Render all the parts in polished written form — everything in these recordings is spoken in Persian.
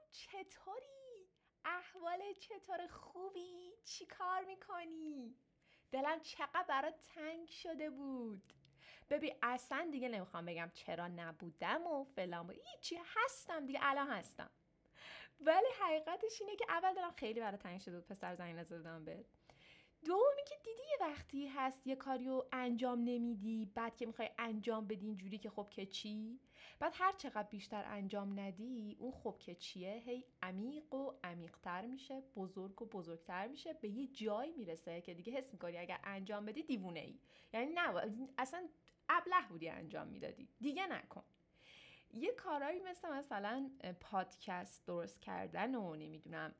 چطوری؟ احوال چطور؟ خوبی؟ چی کار میکنی؟ دلم چقدر برات تنگ شده بود. ببین اصلا دیگه نمیخوام بگم چرا نبودم و فلان و هیچی، هستم دیگه، الان هستم. ولی حقیقتش اینه که اول دلم خیلی برات تنگ شده بود پسر، زنگ نزدم بهت. دومی که دیدی یه وقتی هست یه کاریو انجام نمیدی، بعد که میخوای انجام بدی اینجوری که خب که چی، بعد هر چقدر بیشتر انجام ندی اون خب که چیه هی عمیق و عمیق‌تر میشه، بزرگ و بزرگتر میشه، به یه جایی میرسه که دیگه حس میکنی اگر انجام بدی دیوونه ای. یعنی نه اصلا ابله بودی انجام میدادی، دیگه نکن. یه کارایی مثلا پادکست درست کردن و نمیدونم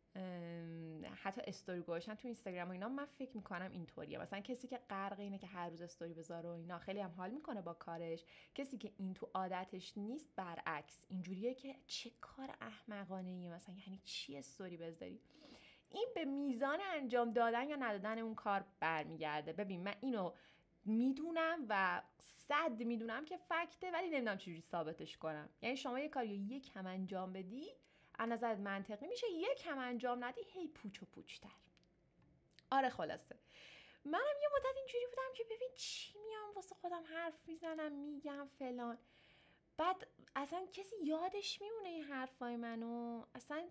حتی استوری گذاشتن تو اینستاگرام و اینا، من فکر میکنم اینطوریه. مثلا کسی که غرق اینه که هر روز استوری بذاره و اینا خیلی هم حال میکنه با کارش. کسی که این تو عادتش نیست برعکس اینجوریه که چه کار احمقانه ایه، مثلا یعنی چی استوری بذاری. این به میزان انجام دادن یا ندادن اون کار برمیگرده. ببین من اینو میدونم و 100 میدونم که فکته، ولی نمیدونم چجوری ثابتش کنم. یعنی شما یه کاری یک کم انجام بدی از نظرت منطقی میشه، یک کم انجام ندی هی پوچ و پوچتر. آره خلاصه منم یه مدت اینجوری بودم که ببین چی میام واسه خودم حرف میزنم میگم فلان، بعد اصلا کسی یادش میمونه این حرفای منو؟ اصلا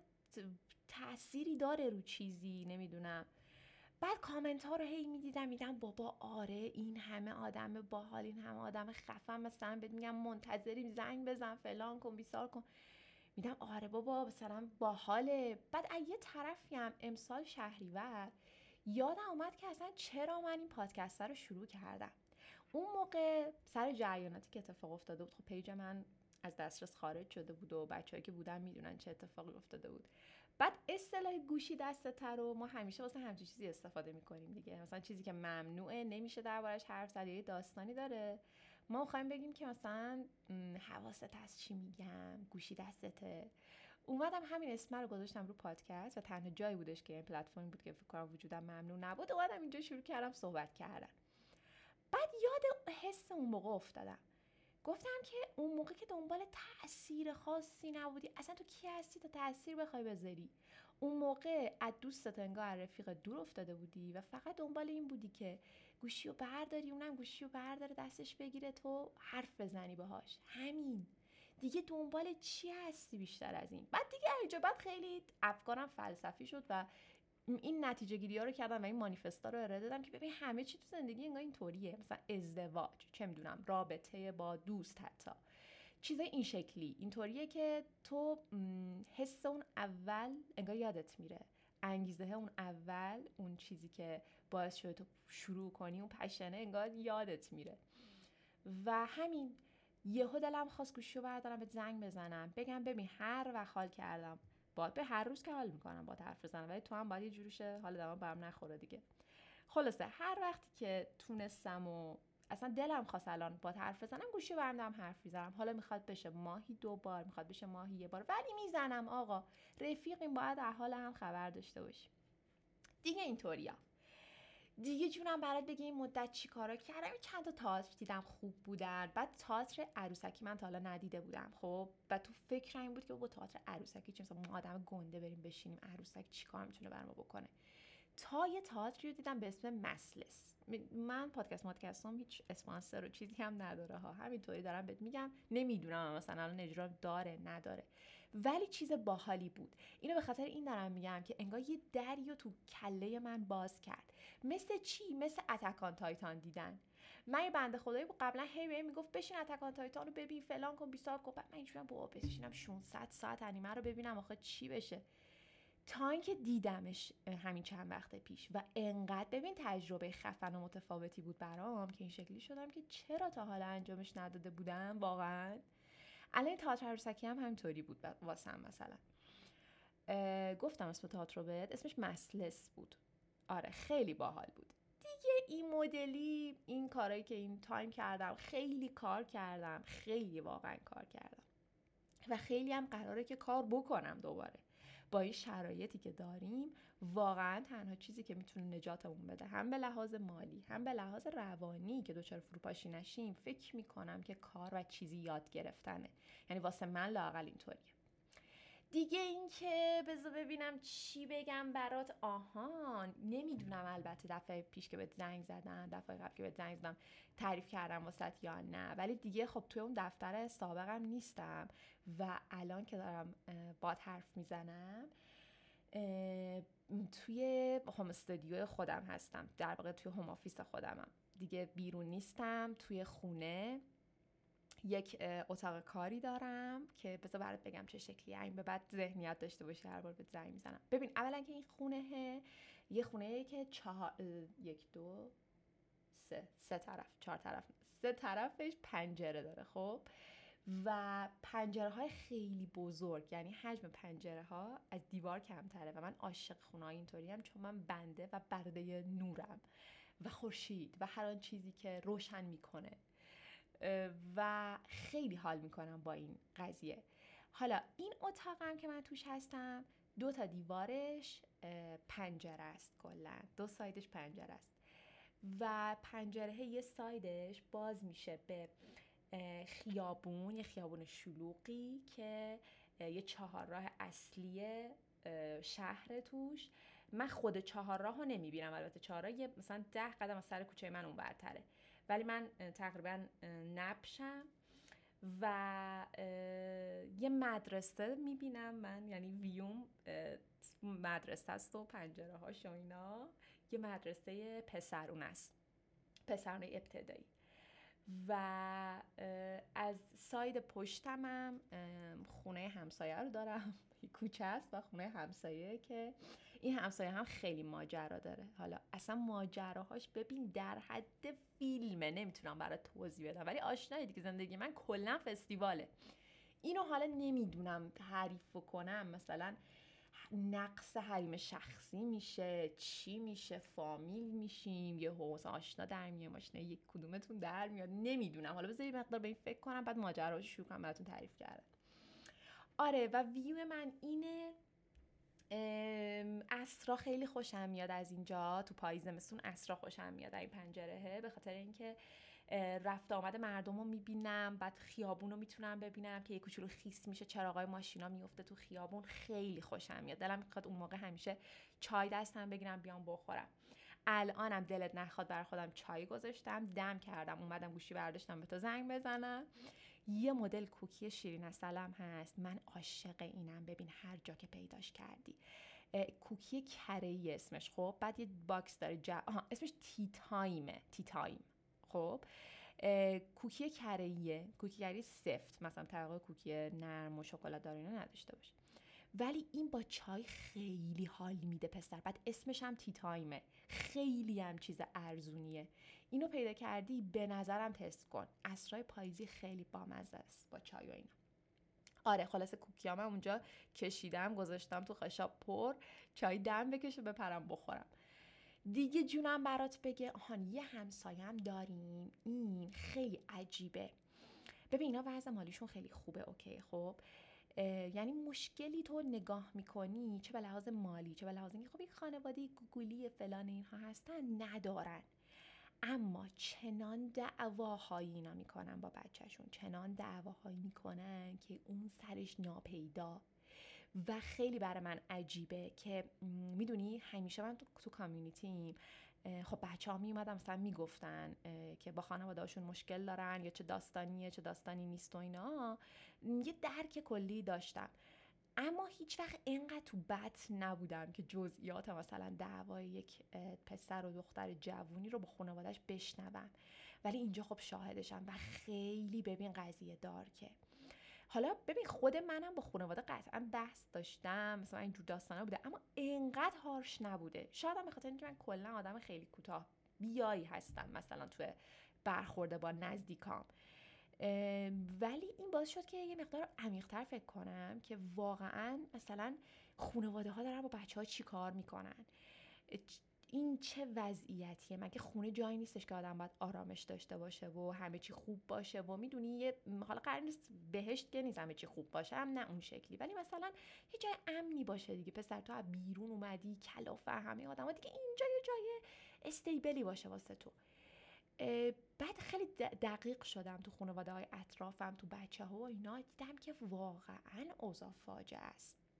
تأثیری داره رو چیزی؟ نمیدونم. بعد کامنت ها رو هی میدیدم میدم بابا آره این همه آدم باحال، این همه آدم خفن، مثلا بهت میگم منتظریم زنگ بزن فلان کن بیسار کن، میدم آره بابا مثلا باحاله. بعد از یه طرفی هم امسال شهریور یادم اومد که اصلا چرا من این پادکست رو شروع کردم. اون موقع سر جریاناتی که اتفاق افتاده بود، خب پیج من از دسترس خارج شده بود و بچه‌ای که بودن میدونن چه اتفاقی افتاده بود. بعد اصطلاح گوشی دست‌تر رو ما همیشه واسه همچین چیزی استفاده می‌کنیم دیگه. مثلا چیزی که ممنوعه، نمیشه دربارش حرف زد، یه داستانی داره، ما می‌خوایم بگیم که مثلا حواست هست چی میگم، گوشی دستته. اومدم همین اسم رو گذاشتم رو پادکست و تنها جایی بودش که این پلتفرم بود که فکر کنم وجودم ممنوع نبود. اومدم اینجا شروع کردم صحبت کردن. بعد یاد حس اون موقع افتادم، گفتم که اون موقع که دنبال تأثیر خاصی نبودی، اصلا تو کی هستی تا تأثیر بخوای بذاری؟ اون موقع از دوستت انگار از رفیق دور افتاده بودی و فقط دنبال این بودی که گوشیو برداری، اونم گوشیو برداره دستش بگیره تو حرف بزنی باهاش. همین دیگه، دنبال چی هستی بیشتر از این؟ بعد دیگه اینجا بعد خیلی افکارم فلسفی شد و این نتیجه گیری ها رو کردم و این مانیفستا رو ارائه دادم که ببین همه چی تو زندگی انگار اینطوریه. مثلا ازدواج، چه میدونم رابطه با دوست، حتی چیزای این شکلی اینطوریه که تو حس اون اول انگار یادت میره، انگیزه اون اول، اون چیزی که باعث شده تو شروع کنی، اون پشنه انگار یادت میره. و همین یهو دلم خواست گوشیو بردارم به زنگ بزنم بگم ببین هر وقت حال کردم باید، به هر روز که حال میکنم باید حرف بزنم، ولی تو هم باید یه جوری شه حال دمم برم نخوره دیگه. خلاصه هر وقتی که تونستم و اصلا دلم خواست الان باید حرف بزنم، گوشی برم دارم حرف میزنم. حالا میخواد بشه ماهی 2 بار، میخواد بشه ماهی 1 بار، ولی میزنم. آقا رفیقیم، باید از حال هم خبر داشته باشیم دیگه. اینطوریا دیگه. جونم برات بگه این مدت چی کارا کردم. چند تا تئاتر دیدم خوب بودن. بعد تئاتر عروسکی من تا حالا ندیده بودم. خب و تو فکر این بود که با تئاتر عروسکی چه مثلا ما آدم گنده بریم بشینیم عروسک چیکار میتونه برام بکنه. تا یه تئاتری رو دیدم به اسم مسلس. من پادکستم هیچ اسپانسر و چیزی هم نداره ها، همینطوری دارم بهت میگم، نمیدونم مثلا الان اجرا داره نداره، ولی چیز باحالی بود. اینو به خاطر این دارم میگم که انگار یه دریو تو کله من باز کرد. مثل چی؟ مثل اتکان تایتان دیدن. من یه بنده خدایی بود قبلا هی بهم میگفت بشین اتکان تایتان رو ببین فلان کن بیسار کن، بعد من اینجوریام بابا بشینم 600 ساعت انیمه رو ببینم آخه چی بشه. تا اینکه دیدمش همین چند وقت پیش و انقدر ببین تجربه خفن و متفاوتی بود برام که این شکلی شدم که چرا تا حالا انجامش نداده بودم واقعا. الان تئاتر عروسکی هم همینطوری بود واسم. مثلا گفتم اسم تئاتر رو بهت، اسمش مسلس بود. آره خیلی باحال بود دیگه. این مدلی این کارایی که این تایم کردم، خیلی کار کردم، خیلی واقعا کار کردم و خیلی هم قراره که کار بکنم دوباره. با این شرایطی که داریم واقعا تنها چیزی که میتونه نجاتمون بده، هم به لحاظ مالی هم به لحاظ روانی که دچار فروپاشی نشیم، فکر میکنم که کار و چیزی یاد گرفتنه. یعنی واسه من لااقل اینطوریه دیگه این که بذار ببینم چی بگم برات. آهان نمیدونم البته دفعه پیش که بهت زنگ زدم، دفعه قبل که بهت زنگ زدم تعریف کردم واسط یا نه، ولی دیگه خب توی اون دفتر سابقم نیستم و الان که دارم باد حرف میزنم توی هوم استودیو خودم هستم، در واقع توی هوم آفیس خودمم دیگه، بیرون نیستم، توی خونه یک اتاق کاری دارم که بذار برات بگم چه شکلیه، این به بعد ذهنیت داشته باشی هر بار بهت زنگ میزنم. ببین اولا که این خونه یه خونه که سه طرفش پنجره داره خب، و پنجره های خیلی بزرگ، یعنی حجم پنجره ها از دیوار کمتره و من عاشق خونه های اینطوری هم، چون من بنده و برده نورم و خورشید و هر آن چیزی که روشن میکنه و خیلی حال میکنم با این قضیه. حالا این اتاقم که من توش هستم 2 تا دیوارش پنجره است، کلا 2 سایدش پنجره است و پنجره یه سایدش باز میشه به خیابون، یه خیابون شلوغی که یه 4 راه اصلی شهر توش. من خود 4 راه رو نمیبینم، البته 4 راه یه مثلا 10 قدم از سر کوچه من اون برتره، ولی من تقریبا نبشم و یه مدرسه میبینم من، یعنی ویوم مدرسه است و پنجره هاش و اینا، یه مدرسه پسرونه است، پسرونه ابتدایی. و از ساید پشتمم خونه همسایه رو دارم، کوچه است و خونه همسایه که این همسایه هم خیلی ماجرا داره. حالا اصلا ماجراهاش ببین در حد فیلمه، نمیتونم برات توضیح بدم، ولی آشنایی دیگه، زندگی من کلا فستیواله. اینو حالا نمیدونم تعریف کنم، مثلا نقص حریم شخصی میشه، چی میشه، فامیل میشیم، یه حوض آشنا در میاد، ماشینه یک کدومتون در میاد، نمیدونم. حالا بذاری مقدار به این فکر کنم بعد ماجراش شروع کنم براتون تعریف کردن. آره و ویو من اینه. عصرا خیلی خوشم میاد از اینجا، تو پاییز زمستون عصرا خوشم میاد این پنجرهه، به خاطر اینکه رفت آمد مردم رو میبینم، بعد خیابون رو میتونم ببینم که یه کوچولو خیس میشه، چراغای ماشینا میفته تو خیابون، خیلی خوشم میاد. دلم میخواد اون موقع همیشه چای دستم بگیرم بیام بخورم. الانم دلت نخواد برای خودم چای گذاشتم، دم کردم، اومدم گوشی برداشتم به تو زنگ بزنم. یه مدل کوکی شیرین عسلم هست، من عاشق اینم، ببین هر جا که پیداش کردی. کوکی کره‌ای اسمش، خب بعد یه باکس داره اسمش تی تایم خب. کوکی کره‌ایه، کوکی کره‌ای سفت، مثلا طبقه کوکی نرم و شکلات دار اینا نداشته باشه، ولی این با چای خیلی حال میده پسر. بعد اسمش هم تی تایمه، خیلی هم چیز ارزونیه. اینو پیدا کردی به نظرم تست کن، عصرای پاییزی خیلی بامزه است با چای و اینا. آره خلاصه کوکیام اونجا کشیدم گذاشتم تو خشاب پر، چای دم بکشه بپرم بخورم. دیگه جونم برات بگه، آهان یه همسایم داریم، این خیلی عجیبه. ببین اینا وضع مالیشون خیلی خوبه، اوکی خب، یعنی مشکلی تو نگاه میکنی چه به لحاظ مالی چه به لحاظ اینکه خب یک خانواده گوگولی فلان اینها هستن ندارن، اما چنان دعواهایی اینا میکنن با بچهشون، چنان دعواهایی میکنن که اون سرش ناپیدا. و خیلی برای من عجیبه که میدونی همیشه من تو کامیونیتیم خب بچه ها می اومدن مثلا میگفتن که با خانواده هاشون مشکل دارن یا چه داستانیه چه داستانی نیست و اینا، یه درک کلی داشتم، اما هیچ وقت اینقدر تو بط نبودم که جزئیات مثلا دعوای یک پسر و دختر جوونی رو با خانوادهش بشنوم، ولی اینجا خب شاهدشم و خیلی ببین قضیه دار که حالا ببین خود منم با خانواده قطعا بحث داشتم، مثلا اینجور داستانا بوده، اما اینقدر هارش نبوده. شاید هم به خاطر اینکه من کلا آدم خیلی کوتاه بیایی هستم مثلا تو برخورده با نزدیکام، ولی این باعث شد که یه مقدار عمیق‌تر فکر کنم که واقعا مثلا خانواده ها دارن با بچه ها چی کار میکنن، این چه وضعیتیه، مگه خونه جایی نیستش که آدم باید آرامش داشته باشه و همه چی خوب باشه و میدونی حالا قرار نیست بهشت که نیست همه چی خوب باشه، هم نه اون شکلی، ولی مثلا یه جای امنی باشه دیگه. پسر تو از بیرون اومدی کلافه همه آدما دیگه، اینجا یه جای استیبلی باشه واسه تو. بعد خیلی دقیق شدم تو خانواده‌های اطرافم، تو بچه‌ها و اینا، دیدم که واقعا اوضاع فاجعه است.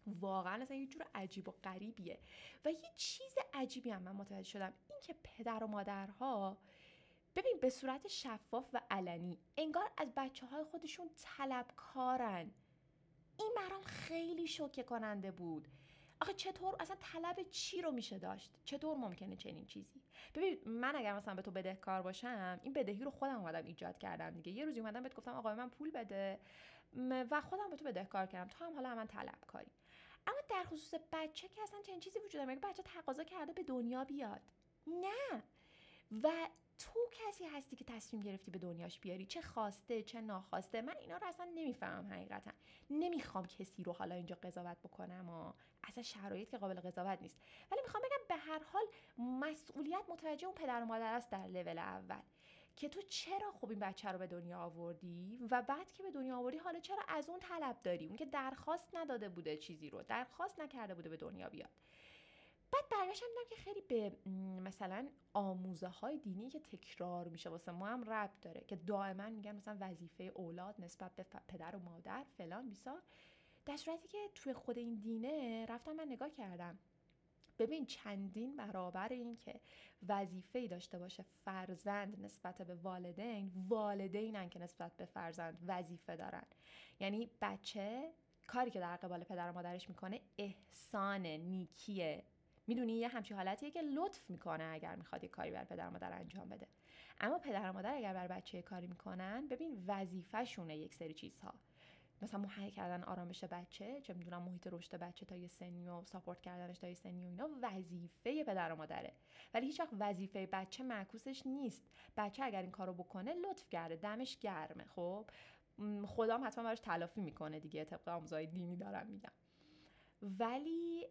واقعا اصلا یه جور عجیب و غریبیه. و یه چیز عجیبی هم من متوجه شدم، این که پدر و مادرها ببین به صورت شفاف و علنی انگار از بچه‌های خودشون طلبکارن. این برام خیلی شوکه کننده بود. آخه چطور اصلا طلب چی رو میشه داشت؟ چطور ممکنه چنین چیزی؟ ببین من اگر مثلا به تو بدهکار باشم، این بدهی رو خودم اومدم ایجاد کردم دیگه. یه روزی اومدم بهت گفتم آقا من پول بده و خودم به تو بدهکار کردم، تو هم حالا من طلبکاری. اما در خصوص بچه که اصلا چنین چیزی وجود نداره. بچه تقاضا کرده به دنیا بیاد، نه. و تو کسی هستی که تصمیم گرفتی به دنیاش بیاری، چه خواسته چه ناخواسته. من اینا رو اصلا نمیفهمم حقیقتا. نمیخوام کسی رو حالا اینجا قضاوت بکنم و اصلا شرایط که قابل قضاوت نیست، ولی میخوام بگم به هر حال مسئولیت متوجه اون پدر و مادر است در لول اول، که تو چرا خب این بچه رو به دنیا آوردی و بعد که به دنیا آوردی حالا چرا از اون طلب داری؟ اون که درخواست نداده بوده، چیزی رو درخواست نکرده بوده به دنیا بیاد. بعد برگشتم دیدم که خیلی به مثلا آموزه های دینی که تکرار میشه واسه ما هم ربط داره، که دائما میگن مثلا وظیفه اولاد نسبت به پدر و مادر فلان بیسار، در صورتی که توی خود این دینه رفتم من نگاه کردم. ببین چندین برابر این که وظیفه‌ای داشته باشه فرزند نسبت به والدین، والدینن که نسبت به فرزند وظیفه دارن. یعنی بچه کاری که در قبال پدر و مادرش میکنه احسان نیکیه. میدونی یه همچین حالتیه که لطف میکنه اگر میخواد یه کاری بر پدر و مادر انجام بده. اما پدر و مادر اگر بر بچه کاری میکنن، ببین وظیفه شونه یک سری چیزها، مثلا مهیا کردن آرامش بچه، چه میدونم محیط رشد بچه تا یه سنی و ساپورت کردنش تا یه سنی و اینا وظیفه پدر و مادره. ولی هیچ وقت وظیفه بچه معکوسش نیست. بچه اگر این کارو بکنه لطف کرده، دمش گرمه، خب خدا هم حتما براش تلافی میکنه دیگه، طبق آموزهای دینی دارم میگم. ولی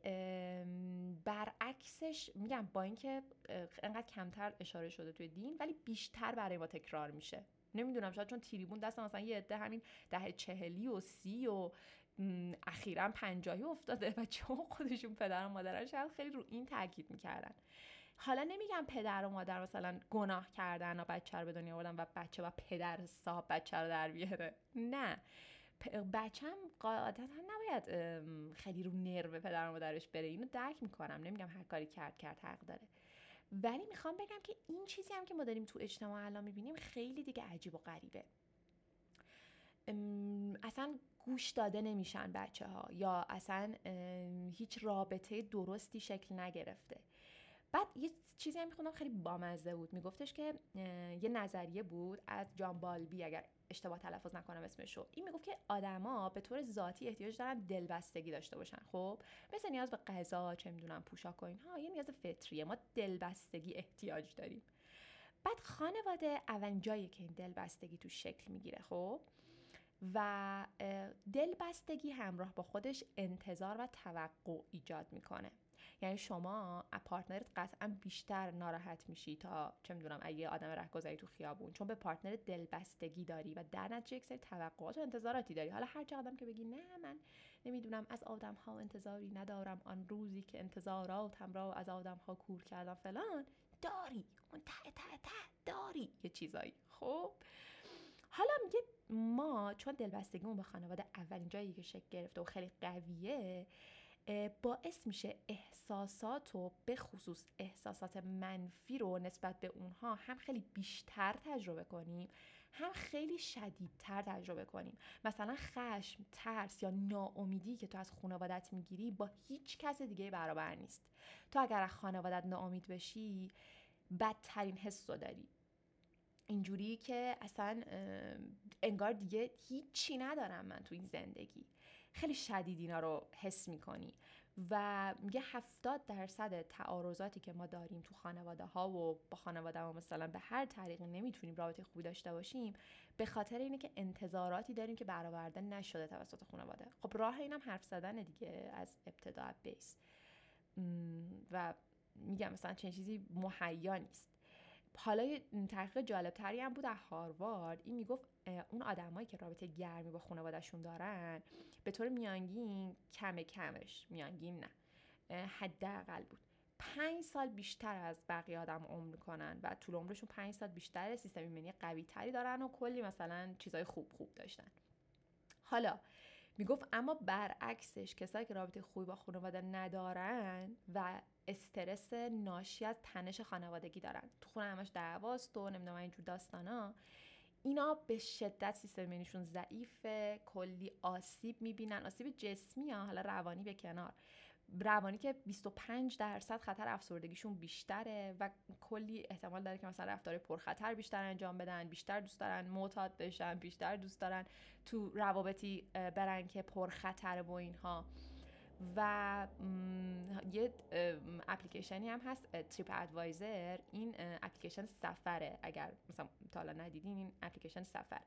برعکسش میگم، با اینکه انقدر کمتر اشاره شده توی دین، ولی بیشتر برای ما تکرار میشه. نمیدونم شاید چون تریبون دست مثلا یه عده همین دهه 40 و 30 و اخیراً 50 افتاده و چون خودشون پدر و مادرن شاید خیلی رو این تاکید میکردن. حالا نمیگم پدر و مادر مثلا گناه کردن و بچه رو به دنیا آوردن و بچه و پدر صاحب بچه رو در بیاره، نه. بچه‌م قاعدتا نباید خیلی رو نرو پدر و مادرش بره. اینو درک میکنم، نمیگم هر کاری کرد حق داره، ولی میخوام بگم که این چیزی هم که ما داریم تو اجتماع الان میبینیم خیلی دیگه عجیب و غریبه. اصلا گوش داده نمیشن بچه ها، یا اصلا هیچ رابطه درستی شکل نگرفته. بعد یه چیزی هم میخوندم خیلی بامزه بود، میگفتش که یه نظریه بود از جان بالبی اگر اشتباه تلفظ نکنم اسمشو. این میگفت که آدما به طور ذاتی احتیاج دارن دلبستگی داشته باشن، خب مثل نیاز به غذا، چه میدونم پوشاک و اینها، یه نیاز فطریه، ما دلبستگی احتیاج داریم. بعد خانواده اولین جاییه که این دلبستگی تو شکل میگیره، خب و دلبستگی همراه با خودش انتظار و توقع ایجاد میکنه. یعنی شما از پارتنرت قطعا بیشتر ناراحت میشی تا چه میدونم اگه آدم رهگذری تو خیابون، چون به پارتنر دلبستگی داری و در نتیجه یک سری توقعات و انتظاراتی داری. حالا هر چقدر که بگی نه من نمیدونم از آدم ها انتظاری ندارم، آن روزی که انتظاراتم را از آدم ها کور کردم فلان، داری اون ته داری یه چیزایی. خب حالا میگه ما چون دلبستگیمون به خانواده اولین جایی که شکل گرفته و خیلی قویه، باعث میشه احساسات و به خصوص احساسات منفی رو نسبت به اونها هم خیلی بیشتر تجربه کنیم، هم خیلی شدیدتر تجربه کنیم. مثلا خشم، ترس یا ناامیدی که تو از خانوادت میگیری با هیچ کس دیگه برابر نیست. تو اگر از خانوادت ناامید بشی بدترین حس رو داری، اینجوری که اصلا انگار دیگه هیچی ندارم من تو این زندگی. خیلی شدید اینا رو حس میکنی و میگه 70% تعارضاتی که ما داریم تو خانواده ها و با خانواده ها مثلا به هر طریقی نمیتونیم رابطه خوبی داشته باشیم، به خاطر اینه که انتظاراتی داریم که برآورده نشده توسط خانواده. خب راه اینم حرف زدن دیگه از ابتدا بیس. و میگم مثلا چنین چیزی مهیا نیست. حالا یه تحقیق جالب تری هم بود از هاروارد. این میگفت اون آدمایی که رابطه گرمی با خانواده‌شون دارن به طور میانگین کمش میانگین نه حداقل بود 5 سال بیشتر از بقیه آدم عمر میکنن و طول عمرشون 5 سال بیشتر، سیستم ایمنی قوی تری دارن و کلی مثلا چیزای خوب داشتن. حالا میگفت اما برعکسش کسایی که رابطه خوبی با خانواده ندارن و استرس ناشی از تنش خانوادگی دارن، تو خونه همش دعواست و نمیدونم اینجور داستانا، اینا به شدت سیستم ایمنیشون ضعیفه، کلی آسیب میبینن، آسیب جسمی ها، حالا روانی به کنار، روانی که 25% خطر افسردگیشون بیشتره و کلی احتمال داره که مثلا رفتار پرخطر بیشتر انجام بدن، بیشتر دوست دارن معتاد بشن، بیشتر دوست دارن تو روابطی برن که پرخطر با اینها. و یه اپلیکیشنی هم هست تریپ ادوایزر، این اپلیکیشن سفره، اگر مثلا تا حالا ندیدین این اپلیکیشن سفر.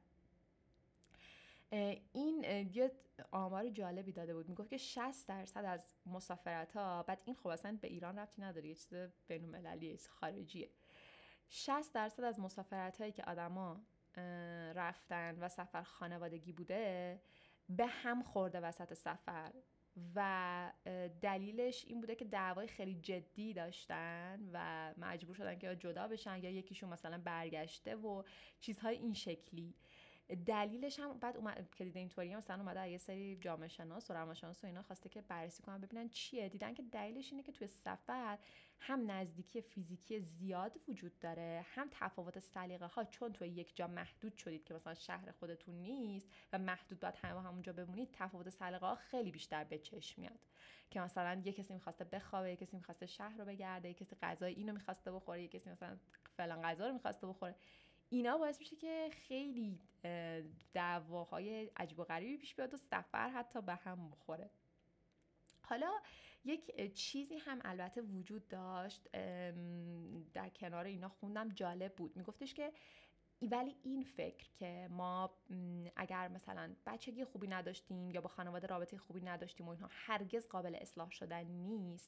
این یه آمار جالبی داده بود، میگفت که 60% از مسافرت‌ها، بعد این خب اصلا به ایران ربطی نداره، یه چیز بین‌المللیه، خارجیه، 60% از مسافرت‌هایی که آدما رفتن و سفر خانوادگی بوده به هم خورده وسط سفر و دلیلش این بوده که دعوای خیلی جدی داشتن و مجبور شدن که یا جدا بشن یا یکیشون مثلا برگشته و چیزهای این شکلی. دلیلش هم بعد که دیده اینطوریه، مثلا اومده یه سری جامعه شناس و روانشناس و اینا خواسته که بررسی کنن ببینن چیه، دیدن که دلیلش اینه که توی سفر هم نزدیکی فیزیکی زیاد وجود داره، هم تفاوت سلیقه ها، چون توی یک جا محدود شدید که مثلا شهر خودتون نیست و محدود باید همونجا بمونید، تفاوت سلیقه ها خیلی بیشتر به چشم میاد که مثلا یه کسی می‌خواسته بخوابه، یه کسی می‌خواسته شهر رو بگرده، یه کسی غذای اینو می‌خواسته بخوره، یه کسی مثلا فلان غذا رو می‌خواسته بخوره. اینا باعث میشه که خیلی دعواهای عجیب و غریبی پیش بیاد و سفر حتی به هم بخوره. حالا یک چیزی هم البته وجود داشت در کنار اینا، خوندم جالب بود، میگفتش که ولی این فکر که ما اگر مثلا بچگی خوبی نداشتیم یا با خانواده رابطه خوبی نداشتیم و اینها هرگز قابل اصلاح شدن نیست،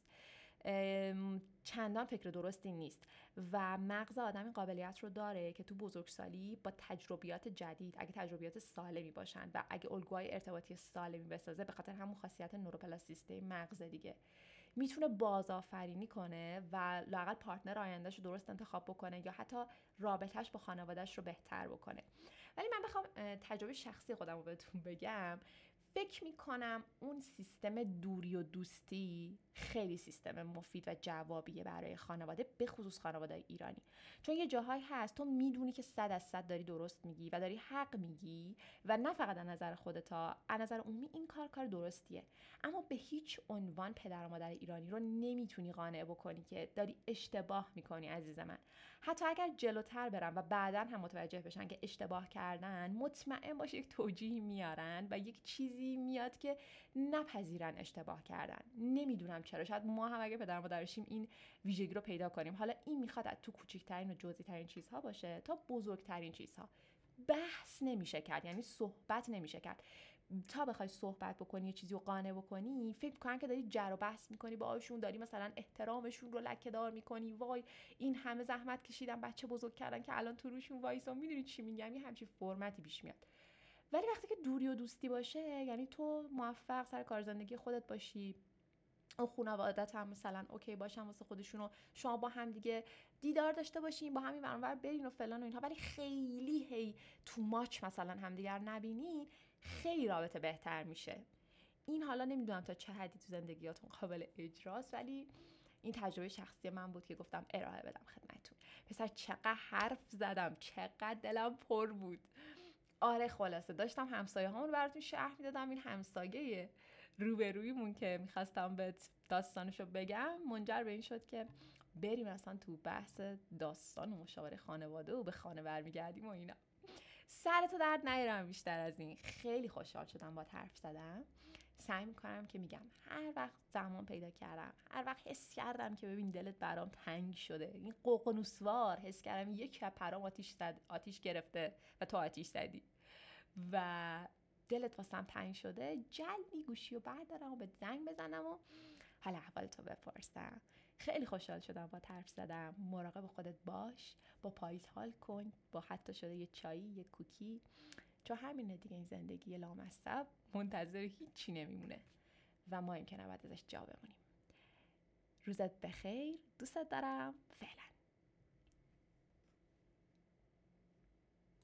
چندان فکر درستی نیست و مغز آدم این قابلیت رو داره که تو بزرگسالی با تجربیات جدید، اگه تجربیات سالمی باشن و اگه الگوهای ارتباطی سالمی بسازه، به خاطر همون خاصیت نوروپلاستیسیته مغز دیگه، میتونه بازآفرینی کنه و لااقل پارتنر آیندهش رو درست انتخاب بکنه یا حتی رابطهش با خانوادهش رو بهتر بکنه. ولی من بخوام تجربه شخصی خودم رو بهتون بگم، فکر میکنم اون سیستم دوری و دوستی خیلی سیستم مفید و جوابیه برای خانواده، به خصوص خانواده ایرانی، چون یه جاهایی هست تو میدونی که 100% داری درست میگی و داری حق میگی و نه فقط از نظر خودتا، از نظر عمومی این کار درستیه، اما به هیچ عنوان پدر و مادر ایرانی رو نمیتونی قانع بکنی که داری اشتباه میکنی عزیز من. حتی اگر جلوتر برن و بعداً هم متوجه بشن که اشتباه کردن، مطمئن باش یک توجیه میارن و یک چیزی میاد که نپذیرن اشتباه کردن. نمیدونم چرا، شاید ما هم اگه پدر و مادرشیم این ویژگی رو پیدا کنیم. حالا این میخواد از تو کوچکترین و جزئی ترین چیزها باشه تا بزرگترین چیزها. بحث نمیشه کرد، یعنی صحبت نمیشه کرد. تا بخوای صحبت بکنی، یه چیزی رو قانع بکنی، فکر کن که داری جر و بحث میکنی باهاشون، داری مثلا احترامشون رو لکه‌دار میکنی، وای این همه زحمت کشیدن بچه بزرگ کردن که الان تو روشون وایسا، میدونی چی میگم، یه همچین فرمتی پیش میاد. ولی وقتی که دوری و دوستی باشه، یعنی تو موفق سر کار زندگی خودت باشی، اون خانواده‌ات هم مثلا اوکی باشن واسه خودشونو، شما با هم دیگه دیدار داشته باشین، با همین ور برین و فلان و اینها، ولی خیلی هی تو ماچ مثلا همدیگر نبینین، خیلی رابطه بهتر میشه. این حالا نمیدونم تا چه حدی تو زندگیاتون قابل اجراست، ولی این تجربه شخصی من بود که گفتم ارائه بدم خدمتتون. پسر چقدر حرف زدم، چقدر دلم پر بود. آره خلاصه داشتم همسایه هامون رو براتون شرح میدادم. این همسایه روبرویمون که میخواستم بهت داستانشو بگم منجر به این شد که بریم اصلا تو بحث داستان و مشاوره خانواده و به خانه برمیگردیم و اینا. سرتو درد نیارم بیشتر از این. خیلی خوشحال شدم با حرف زدم. سعی میکنم که میگم هر وقت زمان پیدا کردم، هر وقت حس کردم که ببین دلت برام تنگ شده، این ققنوسوار حس کردم یک پرام آتیش گرفته و تو آتیش زدی و دلت واسم تنگ شده، جلبی گوشی رو بردارم و به زنگ بزنم و حالا احوالتو بپرسم. خیلی خوشحال شدم با حرف زدم. مراقب خودت باش، با پاییز حال کن، با حتی شده یه چایی، یه کوکی، چون همینه دیگه، این زندگی لامصب منتظر هیچی نمیمونه و ما این که نباید ازش جا بمونیم. روزت بخیر، دوست دارم، فعلا.